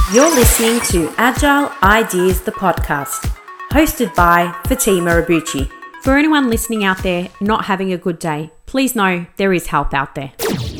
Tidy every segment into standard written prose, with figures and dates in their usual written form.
You're listening to Agile Ideas, the podcast, hosted by Fatima Abuchi. For anyone listening out there not having a good day, please know there is help out there.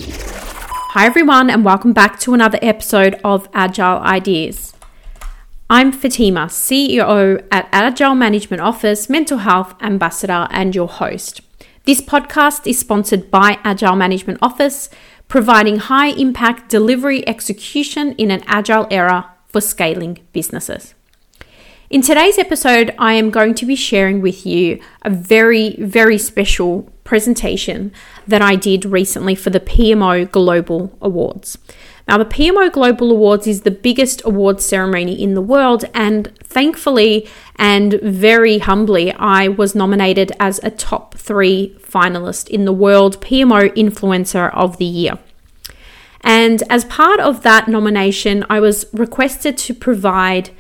Hi everyone, and welcome back to another episode of Agile Ideas. I'm Fatima, CEO at Agile Management Office, Mental Health Ambassador, and your host. This podcast is sponsored by Agile Management Office, providing high-impact delivery execution in an agile era for scaling businesses. In today's episode, I am going to be sharing with you a very, very special presentation that I did recently for the PMO Global Awards. Now, the PMO Global Awards is the biggest awards ceremony in the world, and thankfully and very humbly, I was nominated as a top 3 finalist in the World PMO Influencer of the Year. And as part of that nomination, I was requested to provide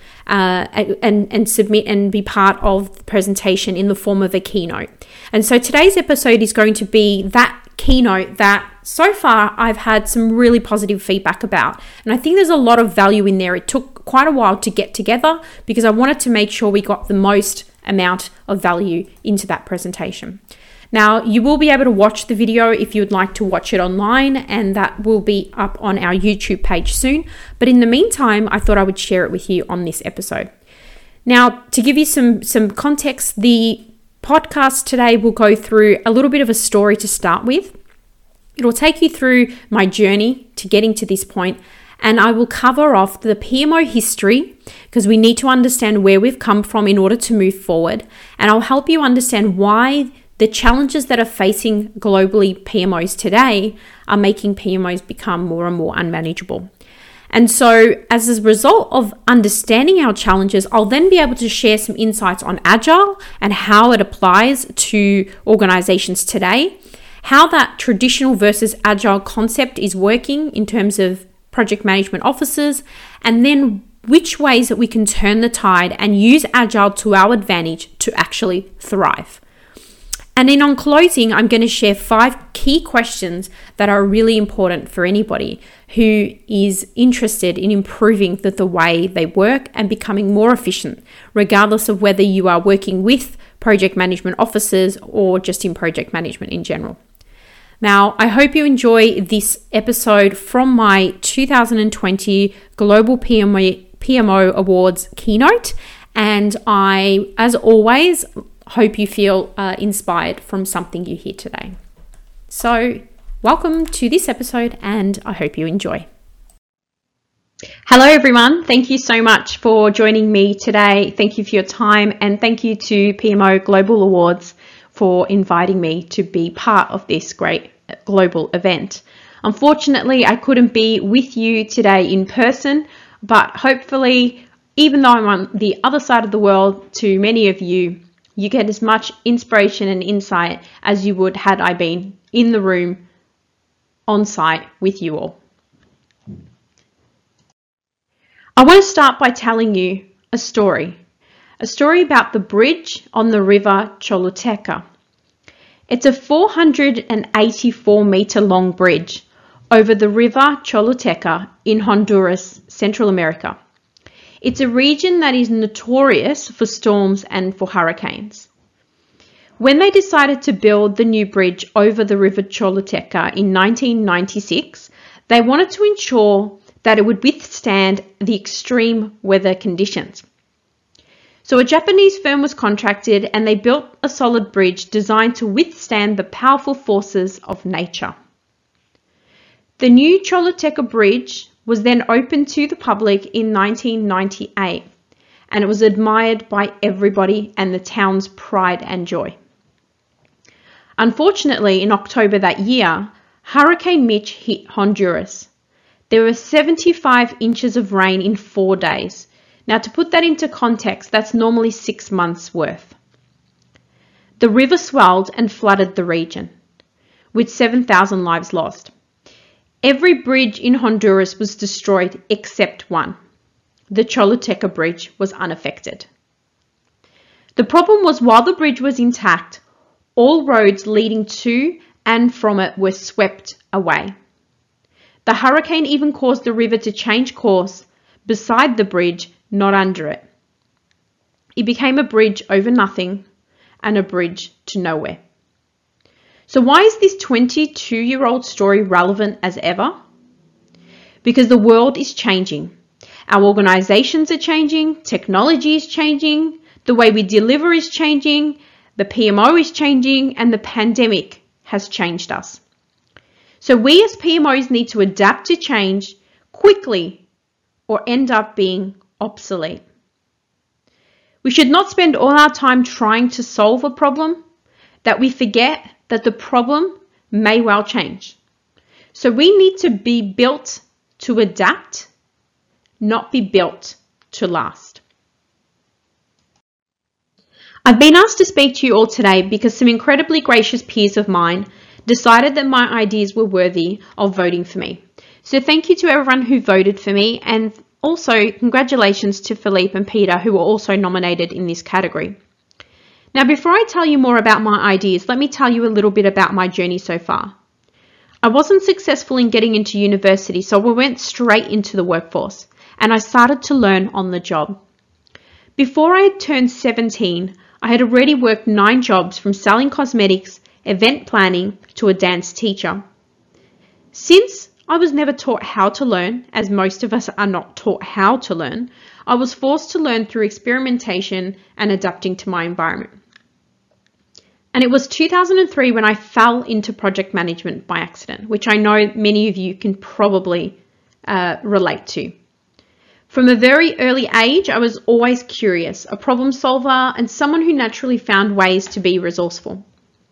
and submit and be part of the presentation in the form of a keynote. And so today's episode is going to be that keynote that so far I've had some really positive feedback about. And I think there's a lot of value in there. It took quite a while to get together because I wanted to make sure we got the most amount of value into that presentation. Now, you will be able to watch the video if you would like to watch it online, and that will be up on our YouTube page soon. But in the meantime, I thought I would share it with you on this episode. Now, to give you some context, the podcast today will go through a little bit of a story to start with. It will take you through my journey to getting to this point, and I will cover off the PMO history because we need to understand where we've come from in order to move forward. And I'll help you understand why the challenges that are facing globally PMOs today are making PMOs become more and more unmanageable. And so as a result of understanding our challenges, I'll then be able to share some insights on Agile and how it applies to organizations today, how that traditional versus Agile concept is working in terms of project management offices, and then which ways that we can turn the tide and use Agile to our advantage to actually thrive. And then on closing, I'm going to share 5 key questions that are really important for anybody who is interested in improving the way they work and becoming more efficient, regardless of whether you are working with project management officers or just in project management in general. Now, I hope you enjoy this episode from my 2020 Global PMO Awards keynote. And I, as always, hope you feel inspired from something you hear today. So, welcome to this episode, and I hope you enjoy. Hello, everyone. Thank you so much for joining me today. Thank you for your time, and thank you to PMO Global Awards for inviting me to be part of this great global event. Unfortunately, I couldn't be with you today in person, but hopefully, even though I'm on the other side of the world, to many of you, you get as much inspiration and insight as you would had I been in the room on site with you all. I want to start by telling you a story about the bridge on the river Choluteca. It's a 484 meter long bridge over the river Choluteca in Honduras, Central America. It's a region that is notorious for storms and for hurricanes. When they decided to build the new bridge over the river Choluteca in 1996, they wanted to ensure that it would withstand the extreme weather conditions. So a Japanese firm was contracted and they built a solid bridge designed to withstand the powerful forces of nature. The new Choluteca Bridge was then opened to the public in 1998, and it was admired by everybody and the town's pride and joy. Unfortunately, in October that year, Hurricane Mitch hit Honduras. There were 75 inches of rain in 4 days. Now, to put that into context, that's normally 6 months' worth. The river swelled and flooded the region, with 7,000 lives lost. Every bridge in Honduras was destroyed except one. The Choluteca Bridge was unaffected. The problem was while the bridge was intact, all roads leading to and from it were swept away. The hurricane even caused the river to change course beside the bridge, not under it. It became a bridge over nothing and a bridge to nowhere. So why is this 22-year-old story relevant as ever? Because the world is changing. Our organizations are changing, technology is changing, the way we deliver is changing, the PMO is changing, and the pandemic has changed us. So we as PMOs need to adapt to change quickly or end up being obsolete. We should not spend all our time trying to solve a problem that we forget that the problem may well change. So we need to be built to adapt, not be built to last. I've been asked to speak to you all today because some incredibly gracious peers of mine decided that my ideas were worthy of voting for me. So thank you to everyone who voted for me, and also congratulations to Philippe and Peter, who were also nominated in this category. Now, before I tell you more about my ideas, let me tell you a little bit about my journey so far. I wasn't successful in getting into university, so I went straight into the workforce and I started to learn on the job. Before I had turned 17, I had already worked 9 jobs, from selling cosmetics, event planning, to a dance teacher. Since I was never taught how to learn, as most of us are not taught how to learn, I was forced to learn through experimentation and adapting to my environment. And it was 2003 when I fell into project management by accident, which I know many of you can probably relate to. From a very early age, I was always curious, a problem solver, and someone who naturally found ways to be resourceful.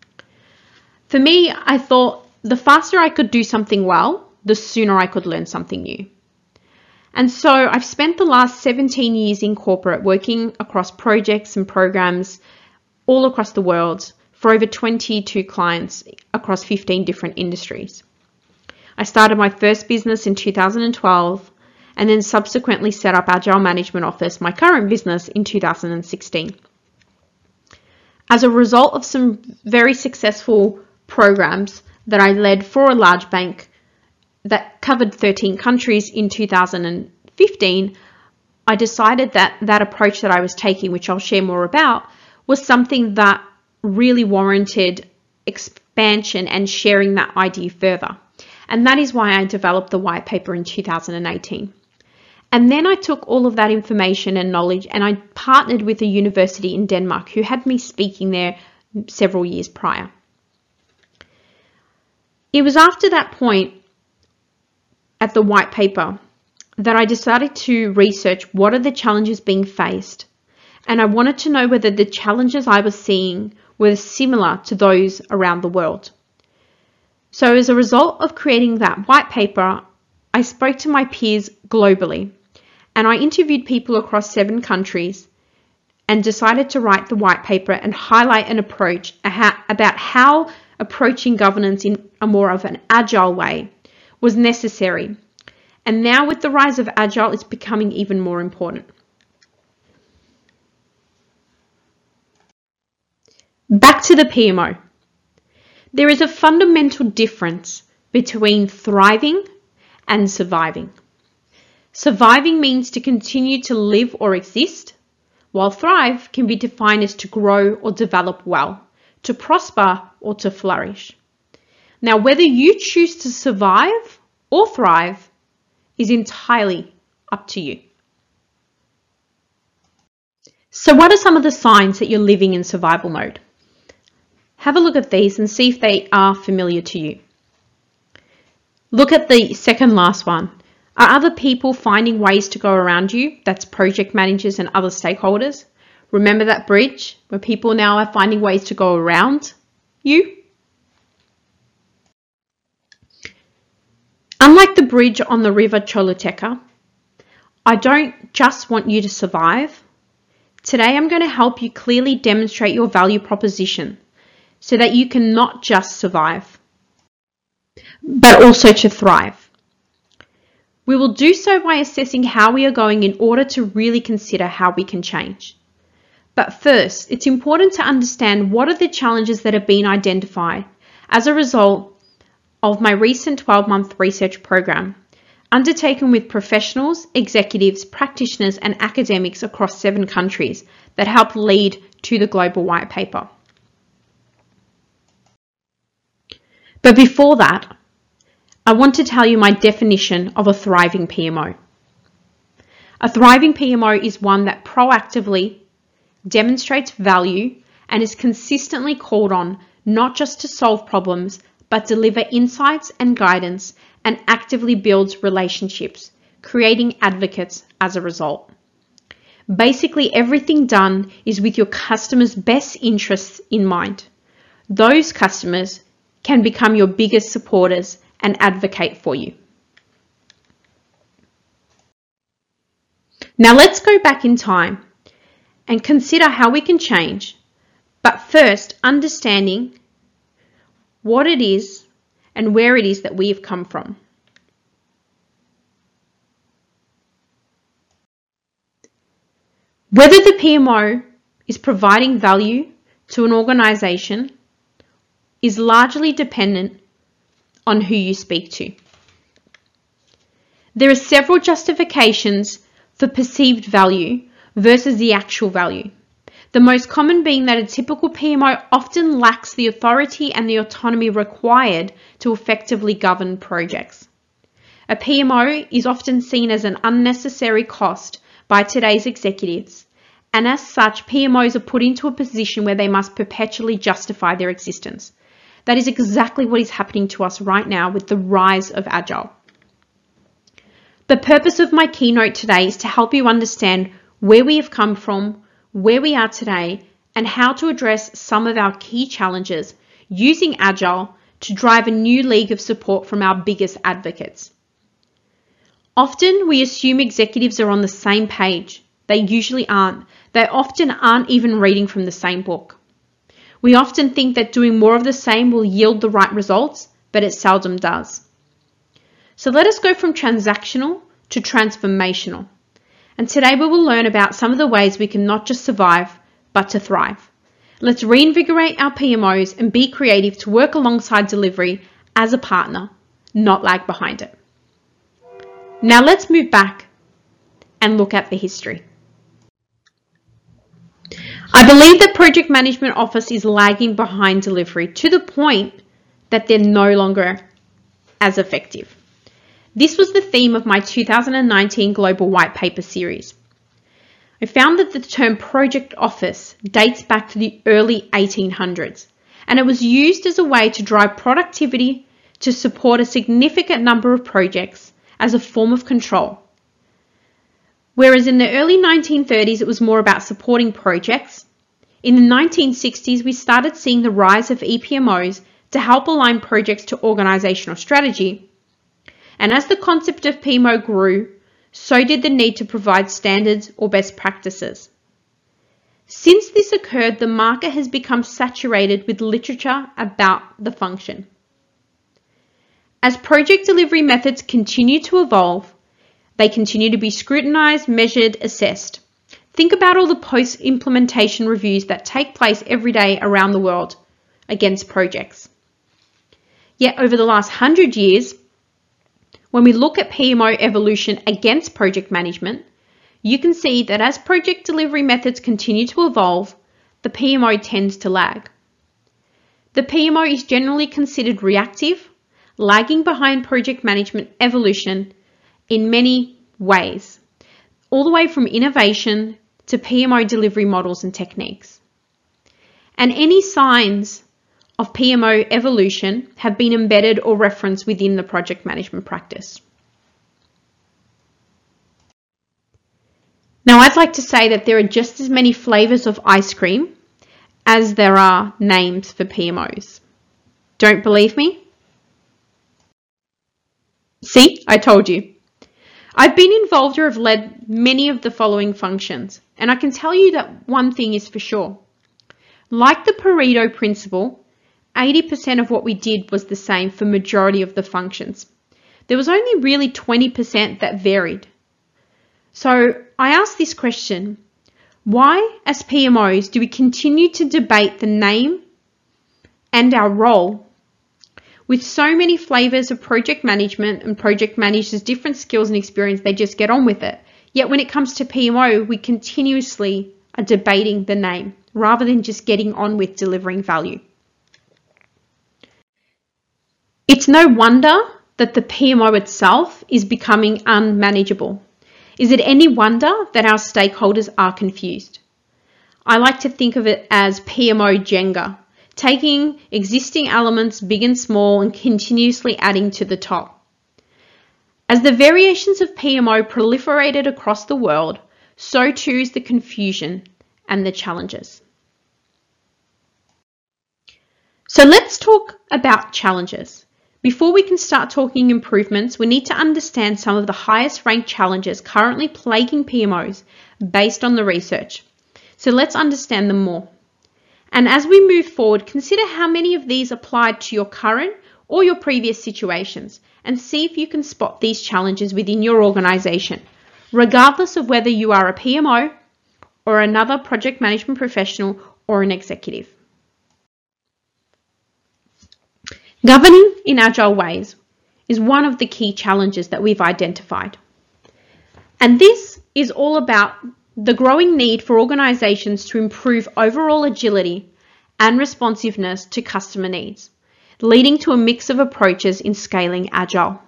For me, I thought the faster I could do something well, the sooner I could learn something new. And so I've spent the last 17 years in corporate, working across projects and programs all across the world for over 22 clients across 15 different industries. I started my first business in 2012 and then subsequently set up Agile Management Office, my current business, in 2016. As a result of some very successful programs that I led for a large bank that covered 13 countries in 2015, I decided that that approach that I was taking, which I'll share more about, was something that really warranted expansion and sharing that idea further. And that is why I developed the white paper in 2018. And then I took all of that information and knowledge and I partnered with a university in Denmark who had me speaking there several years prior. It was after that point at the white paper that I decided to research what are the challenges being faced, and I wanted to know whether the challenges I was seeing were similar to those around the world. So as a result of creating that white paper, I spoke to my peers globally and I interviewed people across 7 countries and decided to write the white paper and highlight an approach about how approaching governance in a more of an agile way was necessary. And now with the rise of agile, it's becoming even more important. Back to the PMO. There is a fundamental difference between thriving and surviving. Surviving means to continue to live or exist, while thrive can be defined as to grow or develop well, to prosper or to flourish. Now, whether you choose to survive or thrive is entirely up to you. So what are some of the signs that you're living in survival mode? Have a look at these and see if they are familiar to you. Look at the second last one. Are other people finding ways to go around you? That's project managers and other stakeholders. Remember that bridge where people now are finding ways to go around you? Unlike the bridge on the river Choluteca, I don't just want you to survive. Today I'm going to help you clearly demonstrate your value proposition so that you can not just survive, but also to thrive. We will do so by assessing how we are going in order to really consider how we can change. But first, it's important to understand what are the challenges that have been identified as a result of my recent 12-month research program undertaken with professionals, executives, practitioners, and academics across 7 countries that helped lead to the Global White Paper. But before that, I want to tell you my definition of a thriving PMO. A thriving PMO is one that proactively demonstrates value and is consistently called on not just to solve problems, but deliver insights and guidance, and actively builds relationships, creating advocates as a result. Basically, everything done is with your customers' best interests in mind. Those customers can become your biggest supporters and advocate for you. Now let's go back in time and consider how we can change, but first understanding what it is and where it is that we have come from. Whether the PMO is providing value to an organisation is largely dependent on who you speak to. There are several justifications for perceived value versus the actual value. The most common being that a typical PMO often lacks the authority and the autonomy required to effectively govern projects. A PMO is often seen as an unnecessary cost by today's executives, and as such, PMOs are put into a position where they must perpetually justify their existence. That is exactly what is happening to us right now with the rise of Agile. The purpose of my keynote today is to help you understand where we have come from, where we are today, and how to address some of our key challenges using Agile to drive a new league of support from our biggest advocates. Often we assume executives are on the same page. They usually aren't. They often aren't even reading from the same book. We often think that doing more of the same will yield the right results, but it seldom does. So let us go from transactional to transformational. And today we will learn about some of the ways we can not just survive, but to thrive. Let's reinvigorate our PMOs and be creative to work alongside delivery as a partner, not lag behind it. Now let's move back and look at the history. I believe that project management office is lagging behind delivery to the point that they're no longer as effective. This was the theme of my 2019 Global White Paper series. I found that the term project office dates back to the early 1800s, and it was used as a way to drive productivity to support a significant number of projects as a form of control. Whereas in the early 1930s, it was more about supporting projects. In the 1960s, we started seeing the rise of ePMOs to help align projects to organizational strategy. And as the concept of PMO grew, so did the need to provide standards or best practices. Since this occurred, the market has become saturated with literature about the function. As project delivery methods continue to evolve, they continue to be scrutinized, measured, assessed. Think about all the post-implementation reviews that take place every day around the world against projects. Yet over the last 100 years, when we look at PMO evolution against project management, you can see that as project delivery methods continue to evolve, the PMO tends to lag. The PMO is generally considered reactive, lagging behind project management evolution in many ways, all the way from innovation to PMO delivery models and techniques. And any signs of PMO evolution have been embedded or referenced within the project management practice. Now, I'd like to say that there are just as many flavors of ice cream as there are names for PMOs. Don't believe me? See, I told you. I've been involved or have led many of the following functions, and I can tell you that one thing is for sure. Like the Pareto principle, 80% of what we did was the same for majority of the functions. There was only really 20% that varied. So I asked this question: why, as PMOs, do we continue to debate the name and our role With so many flavors of project management and project managers' different skills and experience, they just get on with it. Yet when it comes to PMO, we continuously are debating the name rather than just getting on with delivering value. It's no wonder that the PMO itself is becoming unmanageable. Is it any wonder that our stakeholders are confused? I like to think of it as PMO Jenga, taking existing elements, big and small, and continuously adding to the top. As the variations of PMO proliferated across the world, so too is the confusion and the challenges. So let's talk about challenges. Before we can start talking improvements, we need to understand some of the highest ranked challenges currently plaguing PMOs based on the research. So let's understand them more. And as we move forward, consider how many of these applied to your current or your previous situations and see if you can spot these challenges within your organization, regardless of whether you are a PMO or another project management professional or an executive. Governing in agile ways is one of the key challenges that we've identified. And this is all about the growing need for organizations to improve overall agility and responsiveness to customer needs, leading to a mix of approaches in scaling agile.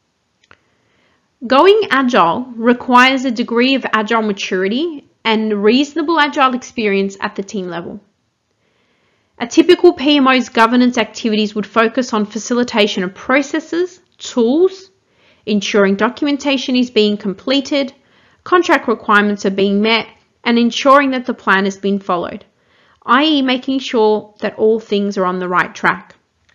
Going agile requires a degree of agile maturity and reasonable agile experience at the team level. A typical PMO's governance activities would focus on facilitation of processes, tools, ensuring documentation is being completed, contract requirements are being met, and ensuring that the plan has been followed, i.e. making sure that all things are on the right track.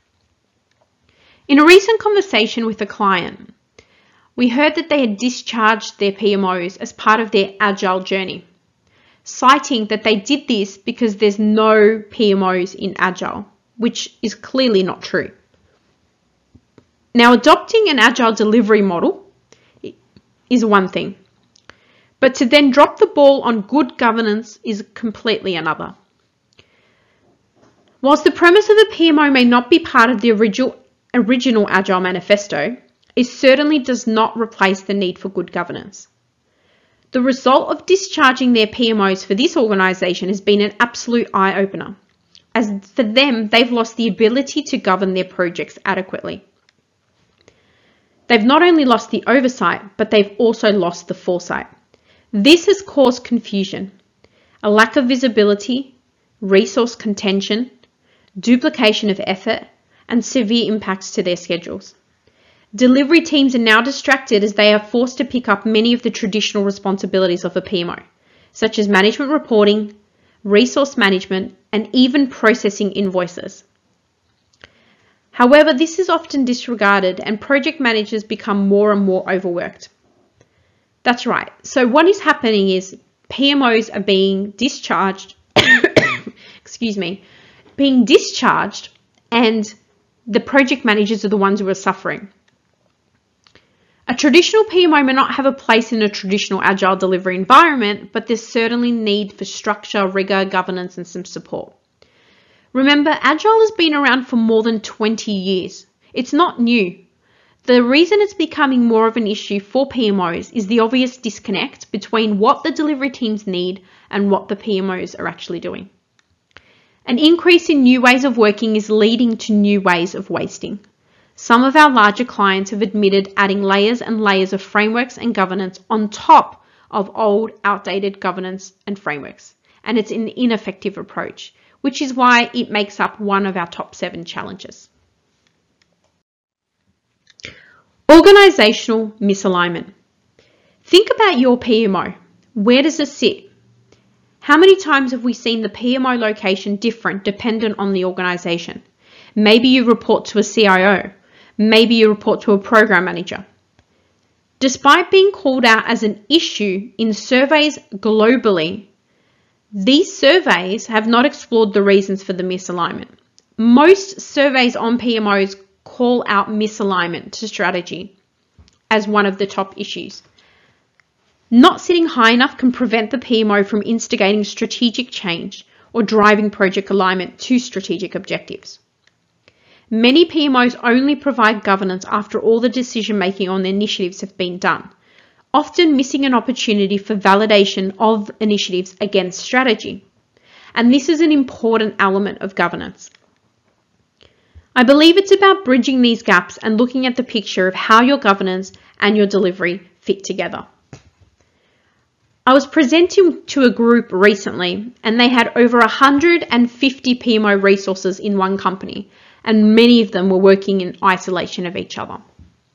In a recent conversation with a client, we heard that they had discharged their PMOs as part of their agile journey, citing that they did this because there's no PMOs in agile, which is clearly not true. Now, adopting an agile delivery model is one thing, but to then drop the ball on good governance is completely another. Whilst the premise of the PMO may not be part of the original Agile Manifesto, it certainly does not replace the need for good governance. The result of discharging their PMOs for this organisation has been an absolute eye-opener, as for them, they've lost the ability to govern their projects adequately. They've not only lost the oversight, but they've also lost the foresight. This has caused confusion, a lack of visibility, resource contention, duplication of effort, and severe impacts to their schedules. Delivery teams are now distracted as they are forced to pick up many of the traditional responsibilities of a PMO, such as management reporting, resource management, and even processing invoices. However, this is often disregarded and project managers become more and more overworked. That's right. So what is happening is PMOs are being discharged, and the project managers are the ones who are suffering. A traditional PMO may not have a place in a traditional agile delivery environment, but there's certainly need for structure, rigor, governance, and some support. Remember, agile has been around for more than 20 years. It's not new. The reason it's becoming more of an issue for PMOs is the obvious disconnect between what the delivery teams need and what the PMOs are actually doing. An increase in new ways of working is leading to new ways of wasting. Some of our larger clients have admitted adding layers and layers of frameworks and governance on top of old, outdated governance and frameworks. And it's an ineffective approach, which is why it makes up one of our top 7 challenges. Organizational misalignment. Think about your PMO. Where does it sit? How many times have we seen the PMO location different dependent on the organization? Maybe you report to a CIO. Maybe you report to a program manager. Despite being called out as an issue in surveys globally, these surveys have not explored the reasons for the misalignment. Most surveys on PMOs call out misalignment to strategy as one of the top issues. Not sitting high enough can prevent the PMO from instigating strategic change or driving project alignment to strategic objectives. Many PMOs only provide governance after all the decision making on the initiatives have been done, often missing an opportunity for validation of initiatives against strategy. And this is an important element of governance. I believe it's about bridging these gaps and looking at the picture of how your governance and your delivery fit together. I was presenting to a group recently and they had over 150 PMO resources in one company, and many of them were working in isolation of each other.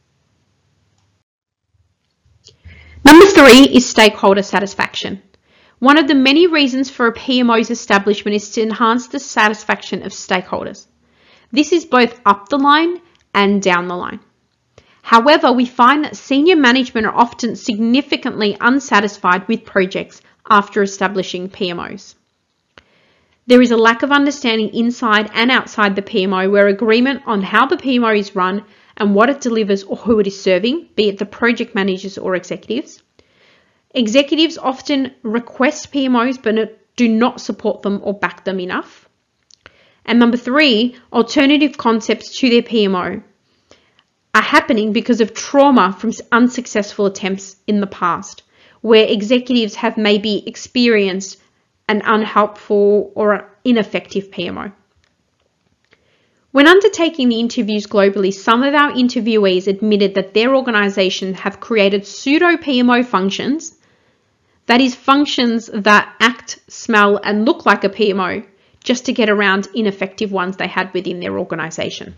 Number 3 is stakeholder satisfaction. One of the many reasons for a PMO's establishment is to enhance the satisfaction of stakeholders. This is both up the line and down the line. However, we find that senior management are often significantly unsatisfied with projects after establishing PMOs. There is a lack of understanding inside and outside the PMO, where agreement on how the PMO is run and what it delivers or who it is serving, be it the project managers or executives. Executives often request PMOs but do not support them or back them enough. And number 3, alternative concepts to their PMO are happening because of trauma from unsuccessful attempts in the past, where executives have maybe experienced an unhelpful or ineffective PMO. When undertaking the interviews globally, some of our interviewees admitted that their organisations have created pseudo-PMO functions, that is, functions that act, smell and look like a PMO, just to get around ineffective ones they had within their organisation.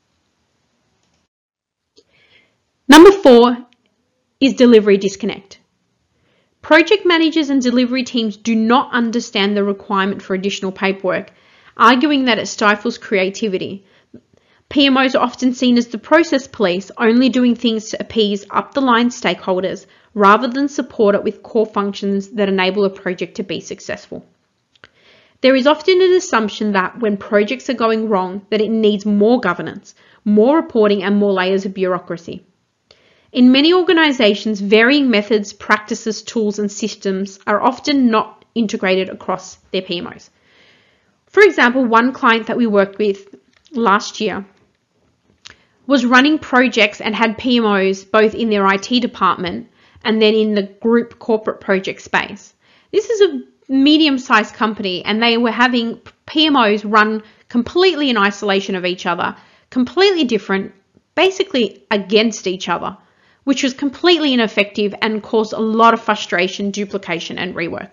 Number 4 is delivery disconnect. Project managers and delivery teams do not understand the requirement for additional paperwork, arguing that it stifles creativity. PMOs are often seen as the process police, only doing things to appease up-the-line stakeholders rather than support it with core functions that enable a project to be successful. There is often an assumption that when projects are going wrong, that it needs more governance, more reporting and more layers of bureaucracy. In many organisations, varying methods, practices, tools and systems are often not integrated across their PMOs. For example, one client that we worked with last year was running projects and had PMOs both in their IT department and then in the group corporate project space. This is a medium-sized company and they were having PMOs run completely in isolation of each other, completely different, basically against each other, which was completely ineffective and caused a lot of frustration, duplication and rework.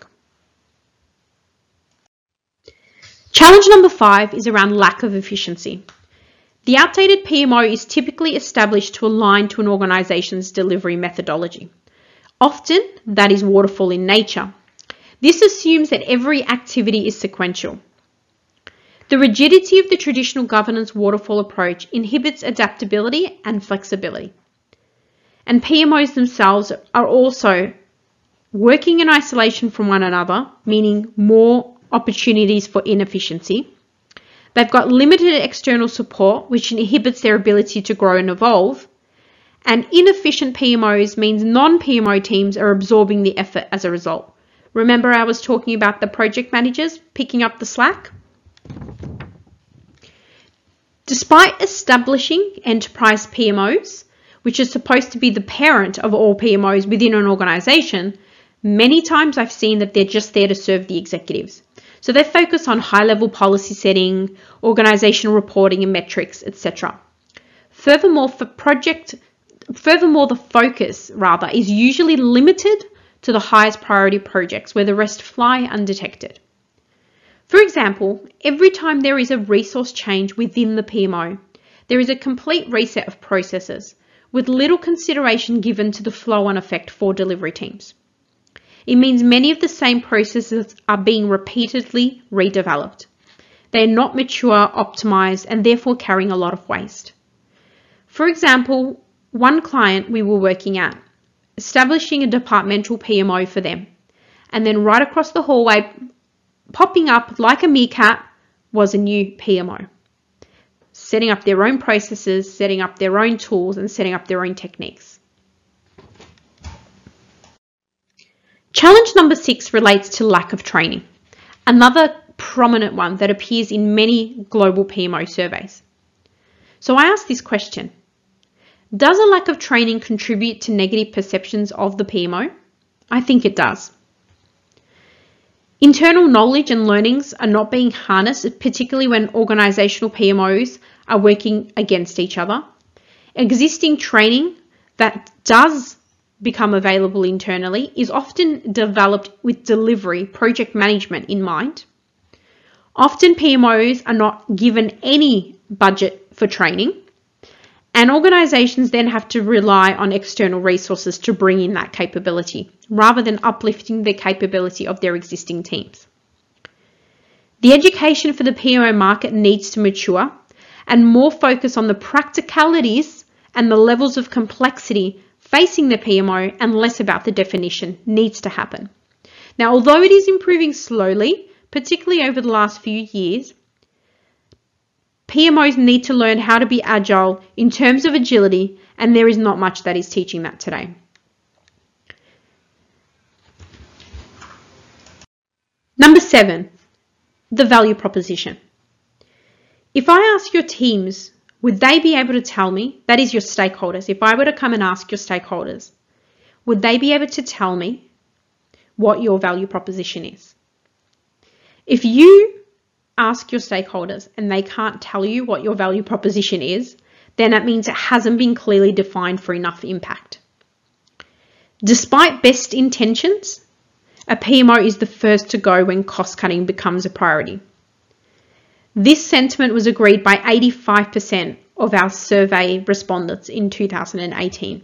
Challenge number 5 is around lack of efficiency. The outdated PMO is typically established to align to an organisation's delivery methodology. Often, that is waterfall in nature. This assumes that every activity is sequential. The rigidity of the traditional governance waterfall approach inhibits adaptability and flexibility. And PMOs themselves are also working in isolation from one another, meaning more opportunities for inefficiency. They've got limited external support, which inhibits their ability to grow and evolve. And inefficient PMOs means non-PMO teams are absorbing the effort as a result. Remember I was talking about the project managers picking up the slack? Despite establishing enterprise PMOs, which is supposed to be the parent of all PMOs within an organisation, many times I've seen that they're just there to serve the executives. So they focus on high-level policy setting, organisational reporting and metrics, etc. Furthermore, the focus is usually limited to the highest priority projects where the rest fly undetected. For example, every time there is a resource change within the PMO, there is a complete reset of processes, with little consideration given to the flow-on effect for delivery teams. It means many of the same processes are being repeatedly redeveloped. They are not mature, optimized, and therefore carrying a lot of waste. For example, one client we were working at, establishing a departmental PMO for them, and then right across the hallway, popping up like a meerkat, was a new PMO. Setting up their own processes, setting up their own tools, and setting up their own techniques. Challenge number 6 relates to lack of training, another prominent one that appears in many global PMO surveys. So I ask this question: does a lack of training contribute to negative perceptions of the PMO? I think it does. Internal knowledge and learnings are not being harnessed, particularly when organisational PMOs are working against each other. Existing training that does become available internally is often developed with delivery, project management in mind. Often PMOs are not given any budget for training, and organisations then have to rely on external resources to bring in that capability, rather than uplifting the capability of their existing teams. The education for the PMO market needs to mature, and more focus on the practicalities and the levels of complexity facing the PMO and less about the definition needs to happen. Now, although it is improving slowly, particularly over the last few years, PMOs need to learn how to be agile in terms of agility, and there is not much that is teaching that today. Number 7, the value proposition. If I ask your teams, would they be able to tell me, that is your stakeholders, if I were to come and ask your stakeholders, would they be able to tell me what your value proposition is? If you ask your stakeholders and they can't tell you what your value proposition is, then that means it hasn't been clearly defined for enough impact. Despite best intentions, a PMO is the first to go when cost cutting becomes a priority. This sentiment was agreed by 85% of our survey respondents in 2018.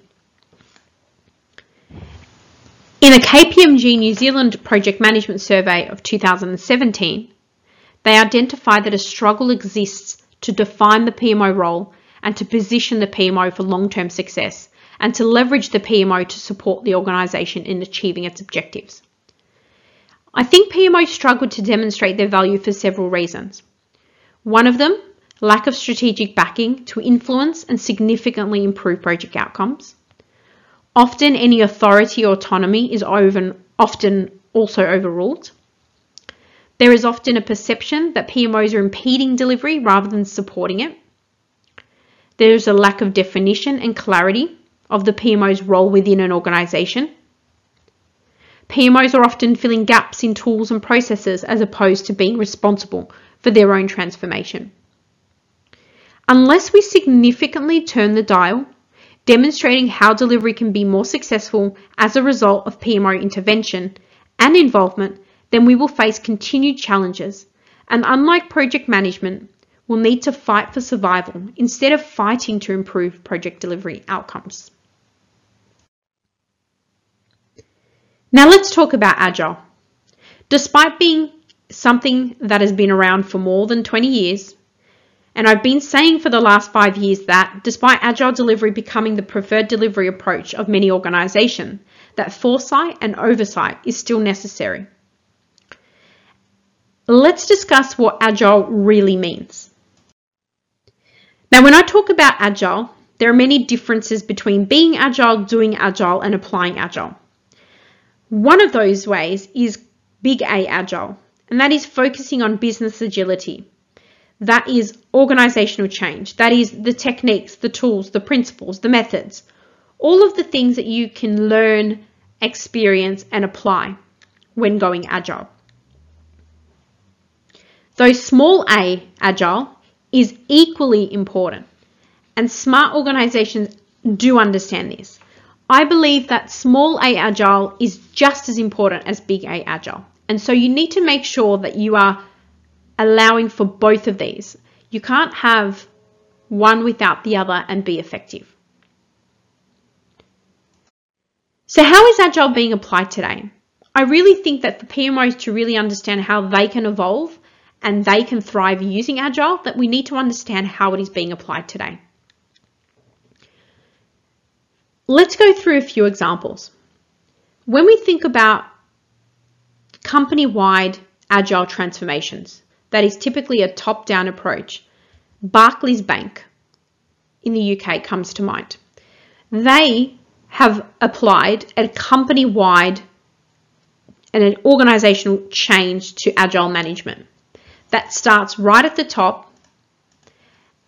In a KPMG New Zealand project management survey of 2017, they identified that a struggle exists to define the PMO role and to position the PMO for long-term success, and to leverage the PMO to support the organisation in achieving its objectives. I think PMOs struggle to demonstrate their value for several reasons. One of them, lack of strategic backing to influence and significantly improve project outcomes. Often any authority or autonomy is often also overruled. There is often a perception that PMOs are impeding delivery rather than supporting it. There is a lack of definition and clarity of the PMO's role within an organisation. PMOs are often filling gaps in tools and processes as opposed to being responsible for their own transformation. Unless we significantly turn the dial, demonstrating how delivery can be more successful as a result of PMO intervention and involvement, then we will face continued challenges, and unlike project management, we'll need to fight for survival instead of fighting to improve project delivery outcomes. Now let's talk about Agile. Despite being something that has been around for more than 20 years, and I've been saying for the last 5 years that despite Agile delivery becoming the preferred delivery approach of many organisations, that foresight and oversight is still necessary. Let's discuss what Agile really means. Now, when I talk about Agile, there are many differences between being Agile, doing Agile, and applying Agile. One of those ways is Big A Agile, and that is focusing on business agility. That is organisational change. That is the techniques, the tools, the principles, the methods, all of the things that you can learn, experience, and apply when going Agile. Though small a Agile is equally important, and smart organisations do understand this. I believe that small a Agile is just as important as big A Agile. And so you need to make sure that you are allowing for both of these. You can't have one without the other and be effective. So how is Agile being applied today? I really think that for PMOs to really understand how they can evolve and they can thrive using Agile, that we need to understand how it is being applied today. Let's go through a few examples. When we think about company-wide Agile transformations, that is typically a top-down approach, Barclays Bank in the UK comes to mind. They have applied a company-wide and an organisational change to Agile management that starts right at the top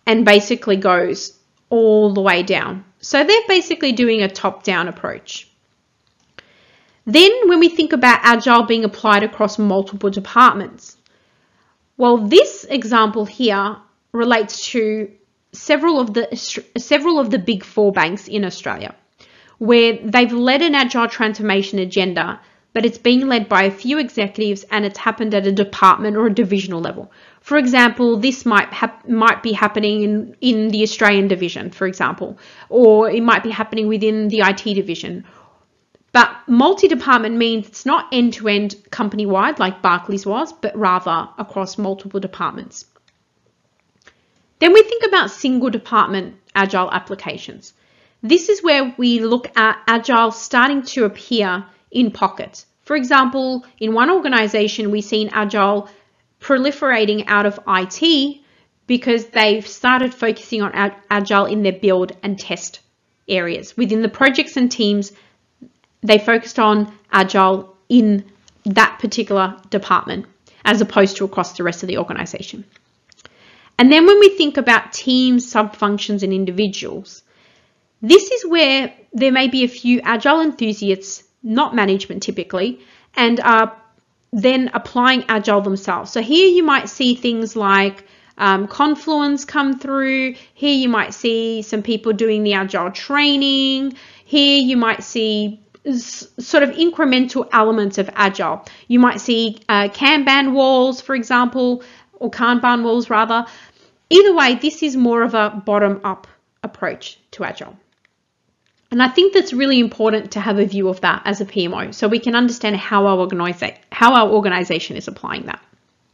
and basically goes all the way down. So they're basically doing a top-down approach. Then when we think about Agile being applied across multiple departments, well, this example here relates to several of the big four banks in Australia, where they've led an Agile transformation agenda, but it's being led by a few executives and it's happened at a department or a divisional level. For example, this might be happening in the Australian division, for example, or it might be happening within the IT division. But multi-department means it's not end-to-end company-wide like Barclays was, but rather across multiple departments. Then we think about single department Agile applications. This is where we look at Agile starting to appear in pockets. For example, in one organization, we've seen Agile proliferating out of IT because they've started focusing on Agile in their build and test areas. Within the projects and teams, they focused on Agile in that particular department as opposed to across the rest of the organization. And then when we think about teams, sub-functions, and individuals, this is where there may be a few Agile enthusiasts, not management typically, and are then applying Agile themselves. So here you might see things like Confluence come through. Here you might see some people doing the Agile training. Here you might see sort of incremental elements of Agile. You might see Kanban walls, for example, or Kanban walls rather. Either way, this is more of a bottom-up approach to Agile. And I think that's really important to have a view of that as a PMO so we can understand how our organization is applying that.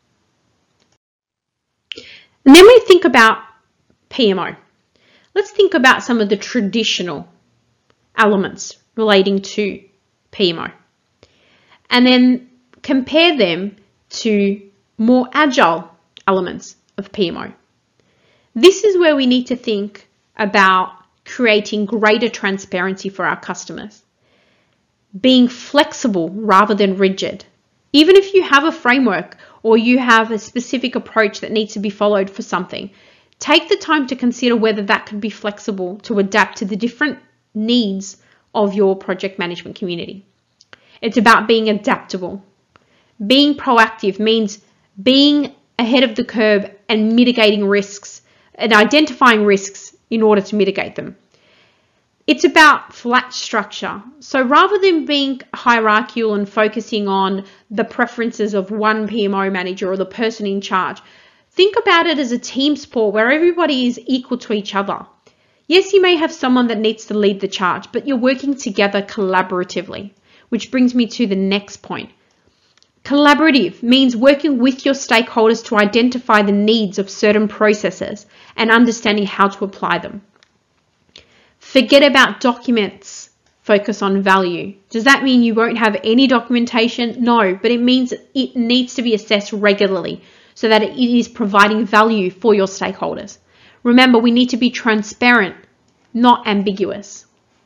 And then we think about PMO. Let's think about some of the traditional elements relating to PMO and then compare them to more agile elements of PMO. This is where we need to think about creating greater transparency for our customers, being flexible rather than rigid. Even if you have a framework or you have a specific approach that needs to be followed for something, take the time to consider whether that could be flexible to adapt to the different needs of your project management community. It's about being adaptable. Being proactive means being ahead of the curve and mitigating risks and identifying risks in order to mitigate them. It's about flat structure. So rather than being hierarchical and focusing on the preferences of one PMO manager or the person in charge, think about it as a team sport where everybody is equal to each other. Yes, you may have someone that needs to lead the charge, but you're working together collaboratively, which brings me to the next point. Collaborative means working with your stakeholders to identify the needs of certain processes and understanding how to apply them. Forget about documents, focus on value. Does that mean you won't have any documentation? No, but it means it needs to be assessed regularly so that it is providing value for your stakeholders. Remember, we need to be transparent, not ambiguous.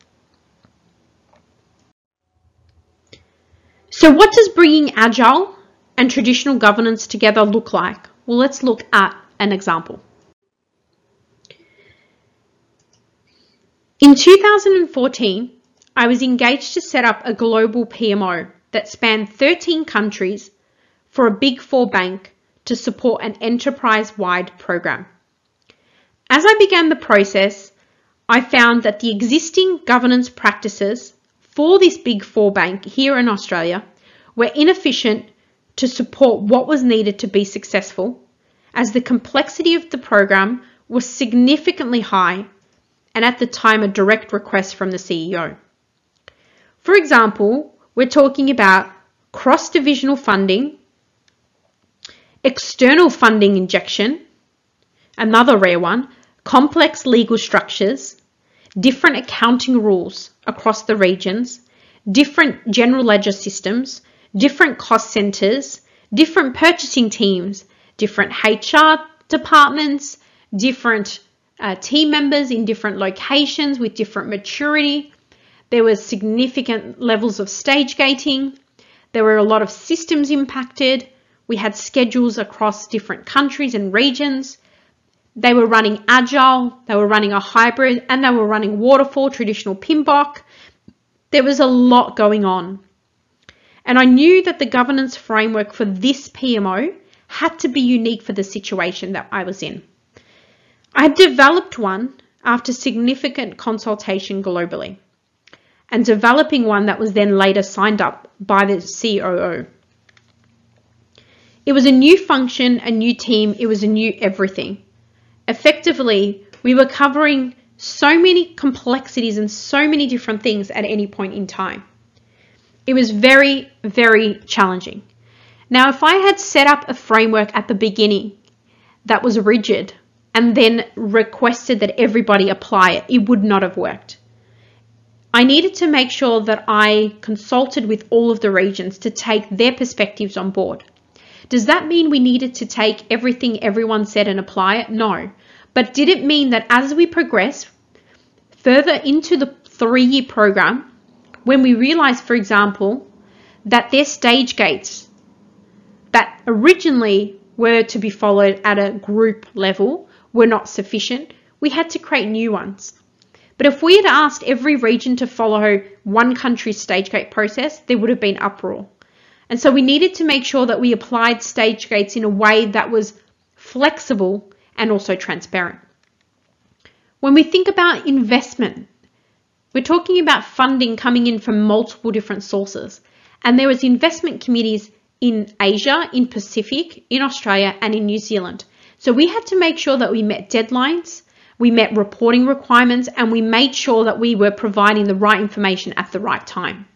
So what does bringing Agile and traditional governance together look like? Well, let's look at an example. In 2014, I was engaged to set up a global PMO that spanned 13 countries for a Big Four bank to support an enterprise-wide program. As I began the process, I found that the existing governance practices for this Big Four bank here in Australia were inefficient to support what was needed to be successful, as the complexity of the program was significantly high and at the time a direct request from the CEO. For example, we're talking about cross-divisional funding, external funding injection, another rare one, complex legal structures, different accounting rules across the regions, different general ledger systems, different cost centers, different purchasing teams, different HR departments, different team members in different locations with different maturity. There were significant levels of stage gating. There were a lot of systems impacted. We had schedules across different countries and regions. They were running agile, they were running a hybrid, and they were running waterfall, traditional PMBOK. There was a lot going on. And I knew that the governance framework for this PMO had to be unique for the situation that I was in. I had developed one after significant consultation globally, and developing one that was then later signed up by the COO. It was a new function, a new team, it was a new everything. Effectively, we were covering so many complexities and so many different things at any point in time. It was very, very challenging. Now, if I had set up a framework at the beginning that was rigid and then requested that everybody apply it, it would not have worked. I needed to make sure that I consulted with all of the regions to take their perspectives on board. Does that mean we needed to take everything everyone said and apply it? No. But did it mean that as we progress further into the 3-year program, when we realized, for example, that their stage gates that originally were to be followed at a group level were not sufficient, we had to create new ones. But if we had asked every region to follow one country's stage gate process, there would have been uproar. And so we needed to make sure that we applied stage gates in a way that was flexible and also transparent. When we think about investment, we're talking about funding coming in from multiple different sources. And there was investment committees in Asia, in Pacific, in Australia, and in New Zealand. So we had to make sure that we met deadlines, we met reporting requirements, and we made sure that we were providing the right information at the right time.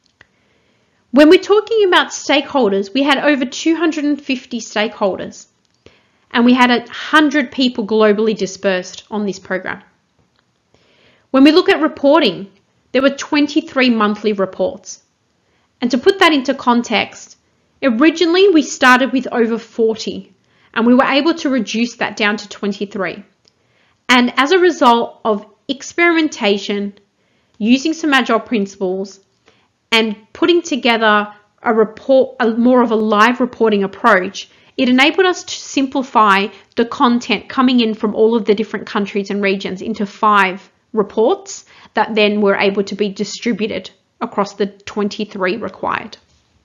When we're talking about stakeholders, we had over 250 stakeholders, and we had 100 people globally dispersed on this program. When we look at reporting, there were 23 monthly reports. And to put that into context, originally we started with over 40, and we were able to reduce that down to 23. And as a result of experimentation, using some agile principles, and putting together a report, more of a live reporting approach, it enabled us to simplify the content coming in from all of the different countries and regions into 5 reports that then were able to be distributed across the 23 required.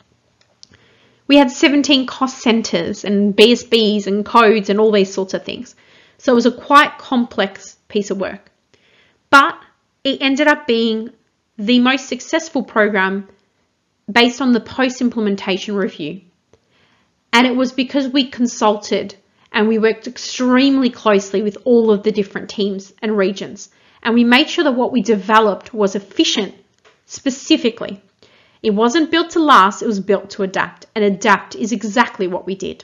We had 17 cost centers and BSBs and codes and all these sorts of things. So it was a quite complex piece of work. But it ended up being the most successful program based on the post-implementation review. And it was because we consulted and we worked extremely closely with all of the different teams and regions. And we made sure that what we developed was efficient specifically. It wasn't built to last, it was built to adapt. And adapt is exactly what we did.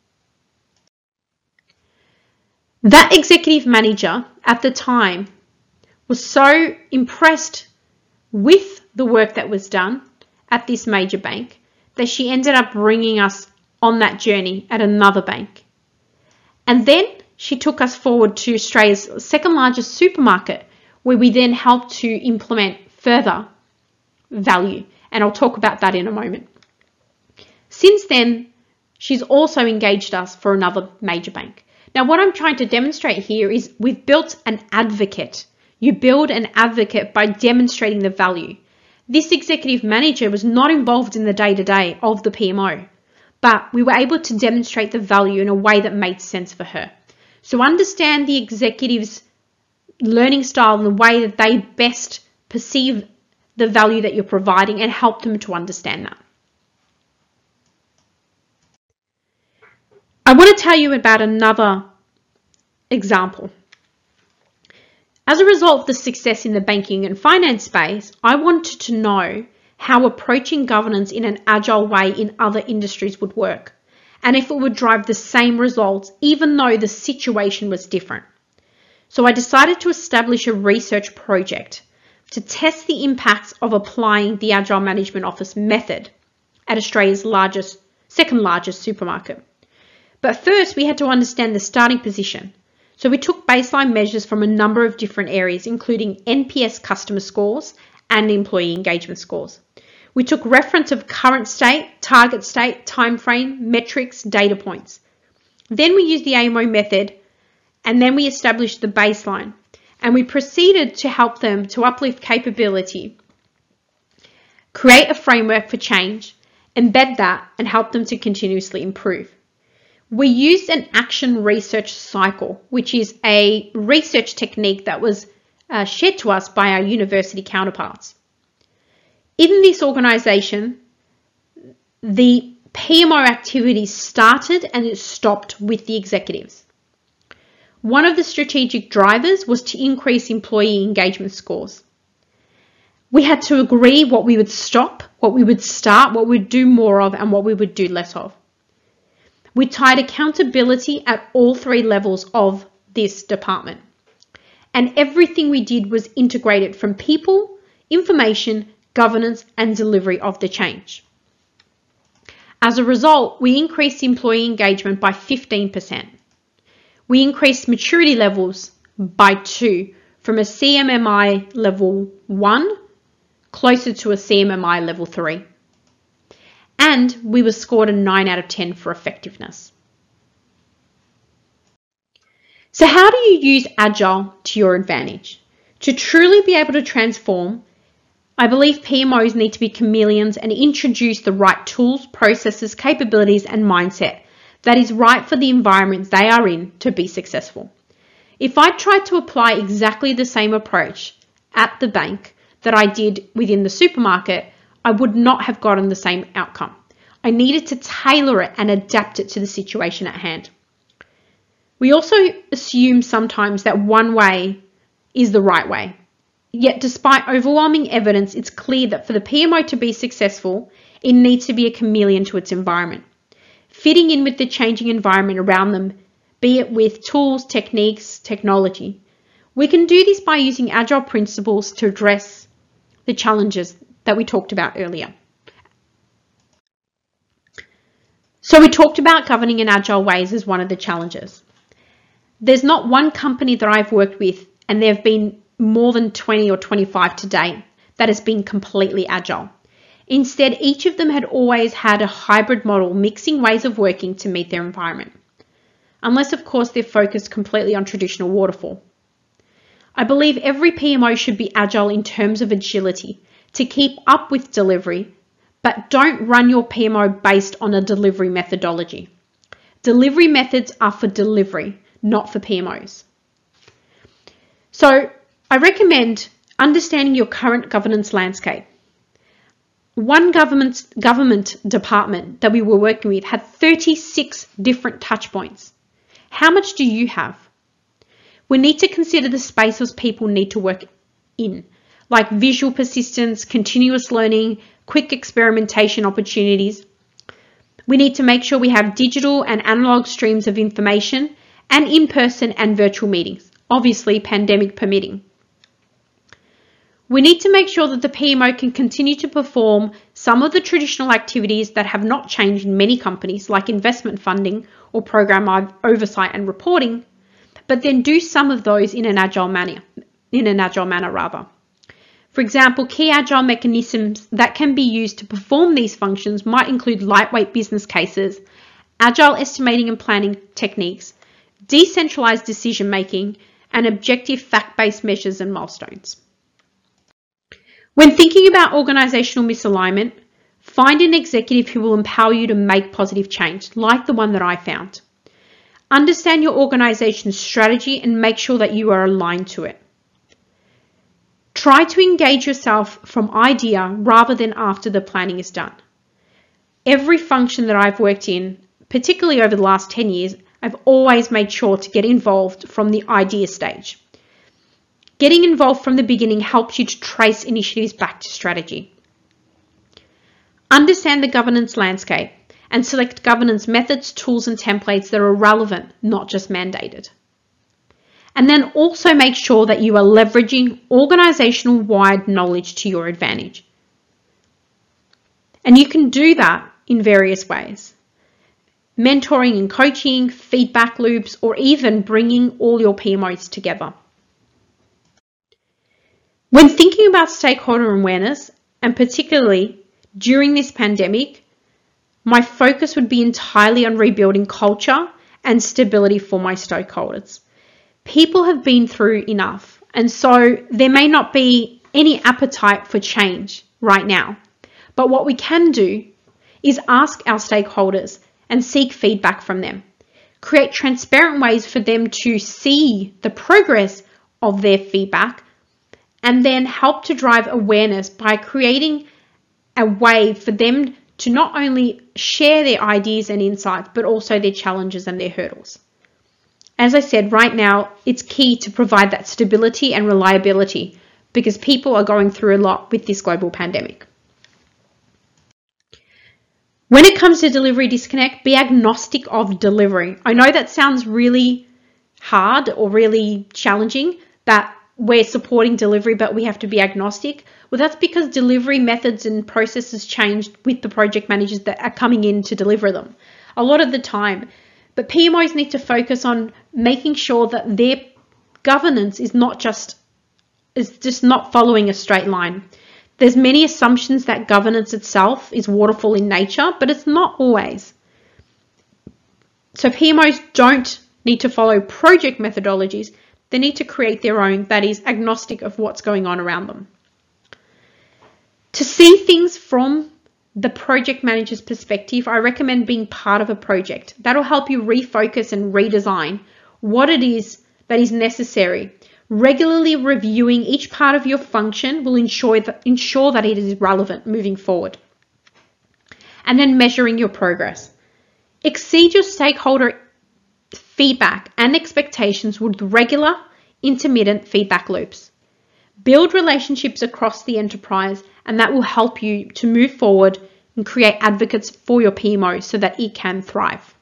That executive manager at the time was so impressed with the work that was done at this major bank that she ended up bringing us on that journey at another bank. And then she took us forward to Australia's second largest supermarket, where we then helped to implement further value. And I'll talk about that in a moment. Since then, she's also engaged us for another major bank. Now, what I'm trying to demonstrate here is we've built an advocate. You build an advocate by demonstrating the value. This executive manager was not involved in the day-to-day of the PMO, but we were able to demonstrate the value in a way that made sense for her. So understand the executive's learning style and the way that they best perceive the value that you're providing and help them to understand that. I want to tell you about another example. As a result of the success in the banking and finance space, I wanted to know how approaching governance in an agile way in other industries would work, and if it would drive the same results even though the situation was different. So I decided to establish a research project to test the impacts of applying the Agile Management Office method at Australia's second largest supermarket. But first we had to understand the starting position. So we took baseline measures from a number of different areas, including NPS customer scores and employee engagement scores. We took reference of current state, target state, time frame, metrics, data points. Then we used the AMO method and then we established the baseline, and we proceeded to help them to uplift capability, create a framework for change, embed that, and help them to continuously improve. We used an action research cycle, which is a research technique that was shared to us by our university counterparts. In this organisation, the PMO activities started and it stopped with the executives. One of the strategic drivers was to increase employee engagement scores. We had to agree what we would stop, what we would start, what we'd do more of, and what we would do less of. We tied accountability at all 3 levels of this department. And everything we did was integrated from people, information, governance, and delivery of the change. As a result, we increased employee engagement by 15%. We increased maturity levels by 2, from a CMMI level 1 closer to a CMMI level 3. And we were scored a 9 out of 10 for effectiveness. So how do you use Agile to your advantage? To truly be able to transform, I believe PMOs need to be chameleons and introduce the right tools, processes, capabilities, and mindset that is right for the environment they are in to be successful. If I tried to apply exactly the same approach at the bank that I did within the supermarket, I would not have gotten the same outcome. I needed to tailor it and adapt it to the situation at hand. We also assume sometimes that one way is the right way. Yet despite overwhelming evidence, it's clear that for the PMO to be successful, it needs to be a chameleon to its environment, fitting in with the changing environment around them, be it with tools, techniques, technology. We can do this by using Agile principles to address the challenges that we talked about earlier. So we talked about governing in Agile ways as one of the challenges. There's not one company that I've worked with, and there have been more than 20 or 25 to date, that has been completely Agile. Instead, each of them had always had a hybrid model, mixing ways of working to meet their environment. Unless, of course, they're focused completely on traditional waterfall. I believe every PMO should be Agile in terms of agility to keep up with delivery, but don't run your PMO based on a delivery methodology. Delivery methods are for delivery, not for PMOs. So I recommend understanding your current governance landscape. One government department that we were working with had 36 different touch points. How much do you have? We need to consider the spaces people need to work in, like visual persistence, continuous learning, quick experimentation opportunities. We need to make sure we have digital and analog streams of information and in-person and virtual meetings, obviously pandemic permitting. We need to make sure that the PMO can continue to perform some of the traditional activities that have not changed in many companies, like investment funding or program oversight and reporting, but then do some of those in an agile manner. For example, key Agile mechanisms that can be used to perform these functions might include lightweight business cases, Agile estimating and planning techniques, decentralized decision making, and objective fact-based measures and milestones. When thinking about organizational misalignment, find an executive who will empower you to make positive change, like the one that I found. Understand your organization's strategy and make sure that you are aligned to it. Try to engage yourself from idea rather than after the planning is done. Every function that I've worked in, particularly over the last 10 years, I've always made sure to get involved from the idea stage. Getting involved from the beginning helps you to trace initiatives back to strategy. Understand the governance landscape and select governance methods, tools, and templates that are relevant, not just mandated. And then also make sure that you are leveraging organizational-wide knowledge to your advantage. And you can do that in various ways. Mentoring and coaching, feedback loops, or even bringing all your PMOs together. When thinking about stakeholder awareness, and particularly during this pandemic, my focus would be entirely on rebuilding culture and stability for my stakeholders. People have been through enough, and so there may not be any appetite for change right now. But what we can do is ask our stakeholders and seek feedback from them. Create transparent ways for them to see the progress of their feedback, and then help to drive awareness by creating a way for them to not only share their ideas and insights, but also their challenges and their hurdles. As I said, right now, it's key to provide that stability and reliability because people are going through a lot with this global pandemic. When it comes to delivery disconnect, be agnostic of delivery. I know that sounds really hard or really challenging, that we're supporting delivery, but we have to be agnostic. Well, that's because delivery methods and processes changed with the project managers that are coming in to deliver them a lot of the time. But PMOs need to focus on making sure that their governance is just not following a straight line. There's many assumptions that governance itself is waterfall in nature, but it's not always. So PMOs don't need to follow project methodologies. They need to create their own that is agnostic of what's going on around them. To see things from the project manager's perspective, I recommend being part of a project. That'll help you refocus and redesign what it is that is necessary. Regularly reviewing each part of your function will ensure that it is relevant moving forward. And then measuring your progress. Exceed your stakeholder feedback and expectations with regular, intermittent feedback loops. Build relationships across the enterprise, and that will help you to move forward and create advocates for your PMO so that it can thrive.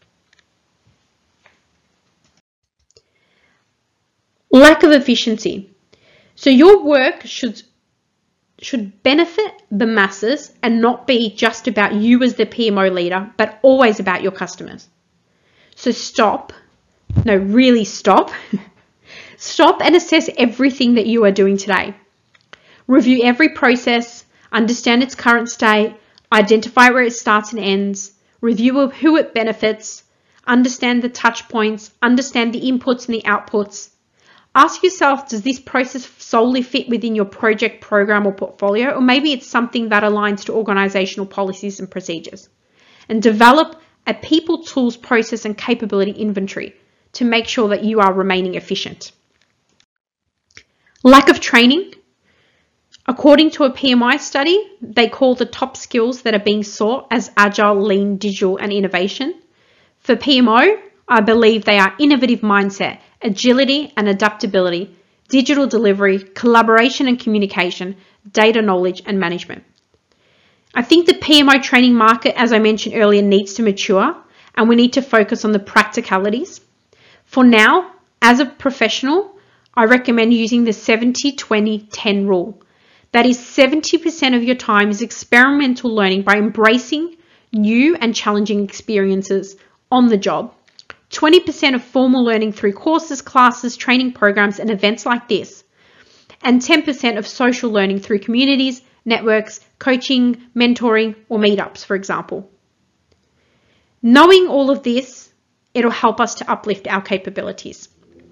Lack of efficiency. So your work should benefit the masses and not be just about you as the PMO leader, but always about your customers. So really stop. Stop and assess everything that you are doing today. Review every process, understand its current state, identify where it starts and ends, review who it benefits, understand the touch points, understand the inputs and the outputs. Ask yourself, does this process solely fit within your project, program, or portfolio? Or maybe it's something that aligns to organizational policies and procedures. And develop a people, tools, process, and capability inventory to make sure that you are remaining efficient. Lack of training. According to a PMI study, they call the top skills that are being sought as agile, lean, digital, and innovation. For PMO, I believe they are innovative mindset, agility and adaptability, digital delivery, collaboration and communication, data knowledge and management. I think the PMO training market, as I mentioned earlier, needs to mature, and we need to focus on the practicalities. For now, as a professional, I recommend using the 70-20-10 rule. That is 70% of your time is experimental learning by embracing new and challenging experiences on the job. 20% of formal learning through courses, classes, training programs, and events like this. And 10% of social learning through communities, networks, coaching, mentoring, or meetups, for example. Knowing all of this, it'll help us to uplift our capabilities.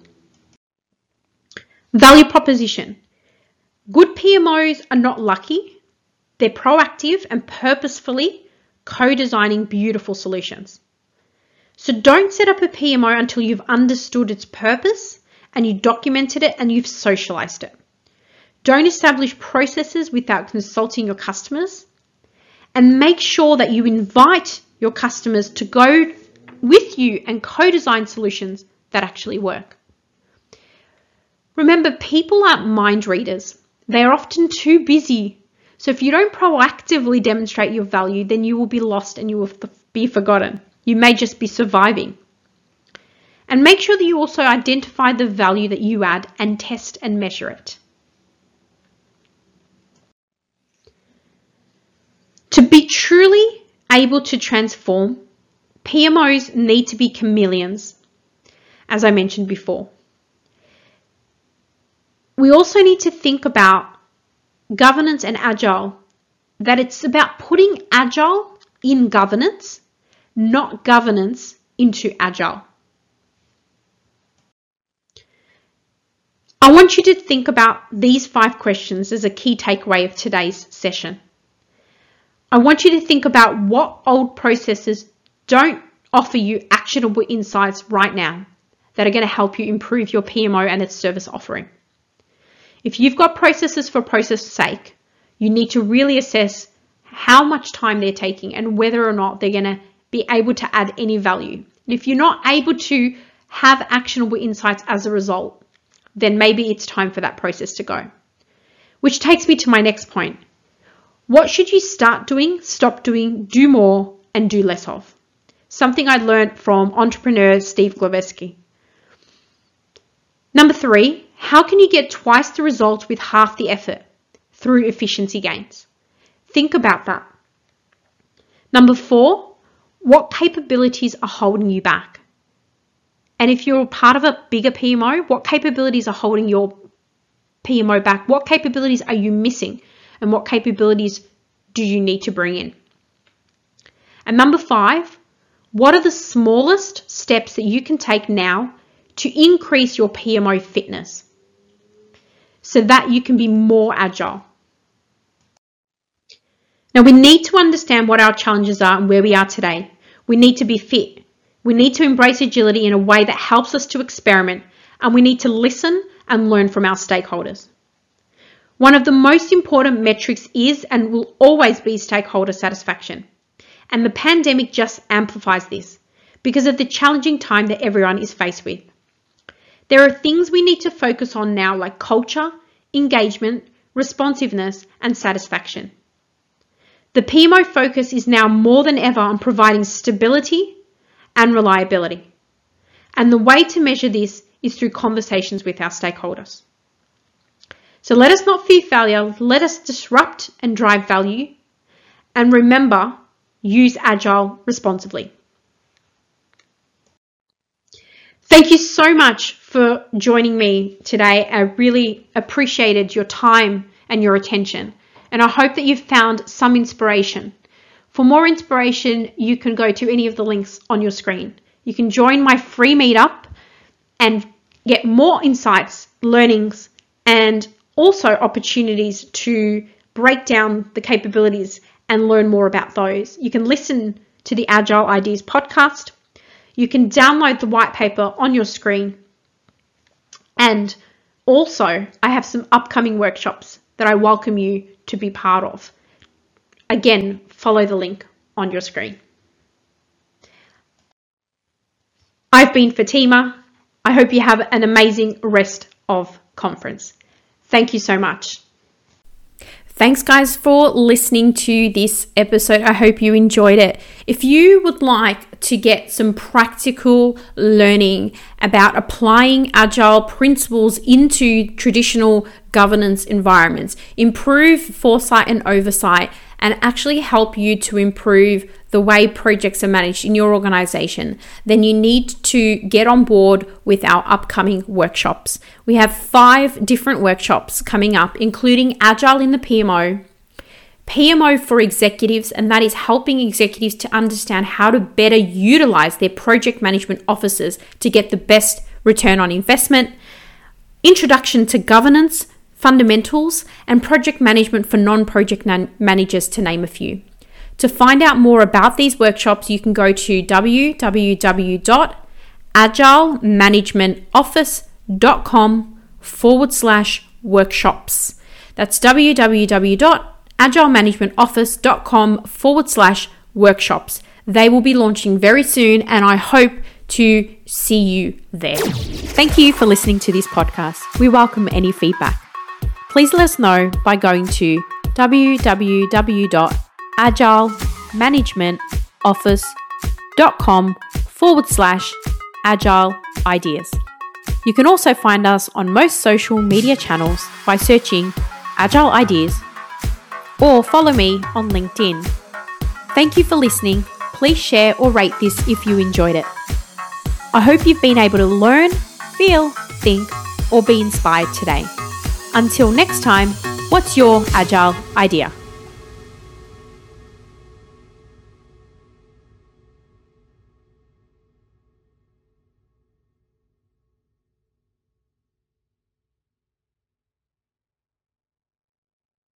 Value proposition. Good PMOs are not lucky. They're proactive and purposefully co-designing beautiful solutions. So don't set up a PMO until you've understood its purpose and you documented it and you've socialized it. Don't establish processes without consulting your customers, and make sure that you invite your customers to go with you and co-design solutions that actually work. Remember, people aren't mind readers. They are often too busy. So if you don't proactively demonstrate your value, then you will be lost and you will be forgotten. You may just be surviving. And make sure that you also identify the value that you add and test and measure it. To be truly able to transform, PMOs need to be chameleons, as I mentioned before. We also need to think about governance and agile, that it's about putting agile in governance, not governance into agile. I want you to think about these 5 questions as a key takeaway of today's session. I want you to think about what old processes don't offer you actionable insights right now that are going to help you improve your PMO and its service offering. If you've got processes for process sake, you need to really assess how much time they're taking and whether or not they're going to be able to add any value. And if you're not able to have actionable insights as a result, then maybe it's time for that process to go. Which takes me to my next point. What should you start doing, stop doing, do more, and do less of? Something I learned from entrepreneur Steve Glaveski. Number 3, how can you get twice the results with half the effort? Through efficiency gains. Think about that. Number 4, what capabilities are holding you back? And if you're part of a bigger PMO, what capabilities are holding your PMO back? What capabilities are you missing? And what capabilities do you need to bring in? And number 5, what are the smallest steps that you can take now to increase your PMO fitness so that you can be more agile? Now, we need to understand what our challenges are and where we are today. We need to be fit. We need to embrace agility in a way that helps us to experiment, and we need to listen and learn from our stakeholders. One of the most important metrics is and will always be stakeholder satisfaction. And the pandemic just amplifies this because of the challenging time that everyone is faced with. There are things we need to focus on now like culture, engagement, responsiveness, and satisfaction. The PMO focus is now more than ever on providing stability and reliability. And the way to measure this is through conversations with our stakeholders. So let us not fear failure, let us disrupt and drive value. And remember, use Agile responsibly. Thank you so much for joining me today. I really appreciated your time and your attention. And I hope that you've found some inspiration. For more inspiration, you can go to any of the links on your screen. You can join my free meetup and get more insights, learnings, and also opportunities to break down the capabilities and learn more about those. You can listen to the Agile Ideas podcast. You can download the white paper on your screen. And also, I have some upcoming workshops that I welcome you to be part of. Again, follow the link on your screen. I've been Fatima. I hope you have an amazing rest of conference. Thank you so much. Thanks, guys, for listening to this episode. I hope you enjoyed it. If you would like to get some practical learning about applying Agile principles into traditional governance environments, improve foresight and oversight, and actually help you to improve the way projects are managed in your organization, then you need to get on board with our upcoming workshops. We have 5 different workshops coming up, including Agile in the PMO, PMO for executives, and that is helping executives to understand how to better utilize their project management offices to get the best return on investment, introduction to governance, fundamentals, and project management for non-project managers, to name a few. To find out more about these workshops, you can go to www.agilemanagementoffice.com/workshops. That's www.agilemanagementoffice.com/workshops. They will be launching very soon, and I hope to see you there. Thank you for listening to this podcast. We welcome any feedback. Please let us know by going to www.agilemanagementoffice.com/agile ideas. You can also find us on most social media channels by searching Agile Ideas, or follow me on LinkedIn. Thank you for listening. Please share or rate this if you enjoyed it. I hope you've been able to learn, feel, think, or be inspired today. Until next time, what's your Agile idea?